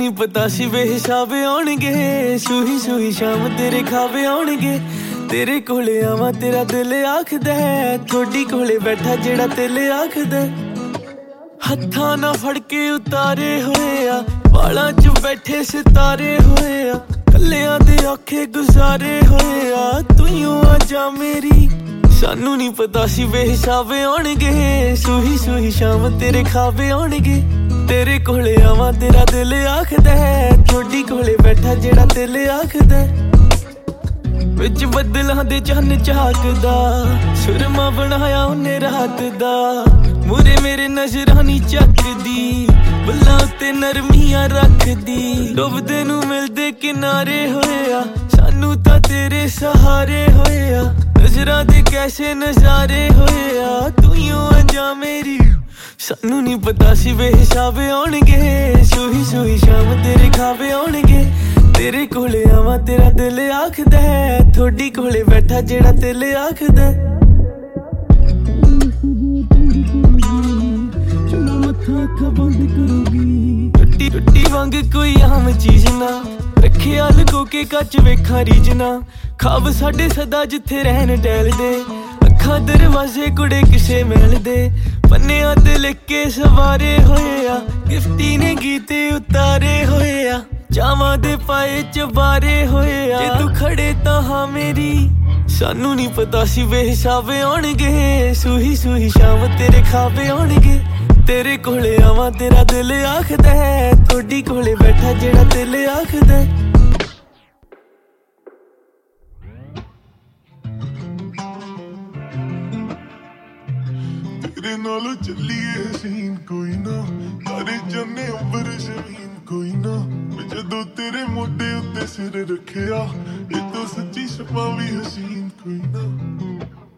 ਨੀ ਪਤਾ ਸੀ ਬੇਹਿਸਾਬੇ ਆਉਣਗੇ, ਸੂਹੀ ਸੂਹੀ ਸ਼ਾਮ ਤੇਰੇ ਖਾਵੇ ਆਉਣਗੇ। ਤੇਰੇ ਕੋਲੇ ਆਵਾਂ ਤੇਰਾ ਦਿਲ ਆਖਦਾ, ਥੋੜੀ ਕੋਲੇ ਬੈਠਾ ਜਿਹੜਾ ਦਿਲ ਆਖਦਾ। ਹੱਥਾਂ ਨਾਲ ਫੜ ਕੇ ਉਤਾਰੇ ਹੋਏ ਆ, ਵਾਲਾਂ 'ਚ ਬੈਠੇ ਸਿਤਾਰੇ ਹੋਏ ਆ। ਕੱਲਿਆਂ ਦੇ ਔਖੇ ਗੁਜ਼ਾਰੇ ਹੋਏ ਆ, ਤੂੰ ਹੀ ਆ ਜਾ ਮੇਰੀ। ਸਾਨੂੰ ਨੀ ਪਤਾ ਸੀ ਬੇਹਿਸਾਬੇ ਆਉਣਗੇ, ਸੂਹੀ ਸੂਹੀ ਸ਼ਾਮ ਤੇਰੇ ਖਾਵੇ ਆਉਣਗੇ। ਤੇਰੇ ਕੋਲੇ ਆਵਾਂ ਤੇਰਾ ਦਿਲ ਆਖਦਾ, ਥੋੜੀ ਕੋਲੇ ਬੈਠਾ ਜਿਹੜਾ ਦਿਲ ਆਖਦਾ। ਵਿੱਚ ਬੱਦਲਾਂ ਦੇ ਚੰਨ ਝਾਕਦਾ, ਸੁਰਮਾ ਬਣਾਇਆ ਉਹਨੇ ਰਾਤ ਦਾ। ਮੂਰੇ ਮੇਰੇ ਨਜ਼ਰਾਂ ਨੀ ਚੱਕਦੀ, ਬੁੱਲਾਂ ਉੱਤੇ ਨਰਮੀਆਂ ਰੱਖਦੀ। ਡੁੱਬਦੇ ਨੂੰ ਮਿਲਦੇ ਕਿਨਾਰੇ ਹੋਏ ਆ, ਸਾਨੂੰ ਤਾਂ ਤੇਰੇ ਸਹਾਰੇ ਹੋਏ ਆ। ਨਜ਼ਰਾਂ ਦੇ ਕੈਸੇ ਨਜ਼ਾਰੇ ਹੋਏ ਆ, ਤੂੰ ਹੀ ਆ ਜਾ ਮੇਰੀ। ਸਾਨੂੰ ਨੀ ਪਤਾ ਸੀ ਬੇਹਿਸਾਬੇ ਆਉਣਗੇ, ਸੂਹੀ ਸੂਹੀ ਸ਼ਾਮ ਤੇਰੇ ਖਾਵੇ ਆਉਣਗੇ। ਤੇਰੇ ਕੋਲੇ ਆਵਾਂ ਤੇਰਾ ਦਿਲ ਆਖਦਾ, ਥੋੜੀ ਕੋਲੇ ਬੈਠਾ ਜਿਹੜਾ ਦਿਲ ਆਖਦਾ। ਅੱਖਾਂ ਬੰਦ ਕਰੂਗੀ, ਟੁੱਟੀ ਟੁੱਟੀ ਵਾਂਗ ਕੋਈ ਆਮ ਚੀਜ਼ ਨਾ, ਰੱਖਿਆ ਲੁਕੋ ਕੇ ਕੱਚ ਵੇਖਾਂ ਰੀਝਣਾ। ਖਾਬ ਸਾਡੇ ਸਦਾ ਜਿੱਥੇ ਰਹਿਣ ਟਹਿਲਦੇ, ਅੱਖਾਂ ਦਰਵਾਜ਼ੇ ਕੁੜੇ ਕਿਸੇ ਮਹਿਲ ਦੇ। ਪੰਨਿਆਂ ਤੇ ਲਿਖ ਕੇ ਸਵਾਰੇ ਹੋਏ ਆ, ਗਿਫਟੀ ਨੇ ਗੀਤੇ ਉਤਾਰੇ ਹੋਏ ਆ। ਚਾਵਾਂ ਦੇ ਪਾਏ ਚਬਾਰੇ ਹੋਏ ਆ, ਜੇ ਤੂੰ ਖੜੇ ਤਾਂ ਹਾਂ ਮੇਰੀ। ਸਾਨੂੰ ਨੀ ਪਤਾ ਸੀ ਬੇਹਿਸਾਬੇ ਆਉਣਗੇ, ਸੂਹੀ ਸੂਹੀ ਸ਼ਾਮ ਤੇਰੇ ਖਾਵੇ ਆਉਣਗੇ। ਤੇਰੇ ਕੋਲੇ ਆਵਾਂ ਤੇਰਾ ਦਿਲ ਆਖਦਾ, ਥੋੜੀ ਕੋਲੇ ਬੈਠਾ ਜਿਹੜਾ ਦਿਲ ਆਖਦਾ। ਤੇਰੇ ਨਾਲ ਚੱਲੀਏ ਹਸੀਨ ਕੋਈ ਨਾ, ਤਾਰੇ ਚੰਨੇ ਅੰਬਰ ਜ਼ਮੀਨ ਕੋਈ ਨਾ। ਜਦੋਂ ਤੇਰੇ ਮੋਢੇ ਉੱਤੇ ਸਿਰ ਰੱਖਿਆ, ਇਹ ਤਾਂ ਸੱਚੀ ਸਪਾ ਵੀ ਹਸੀਨ ਕੋਈ ਨਾ।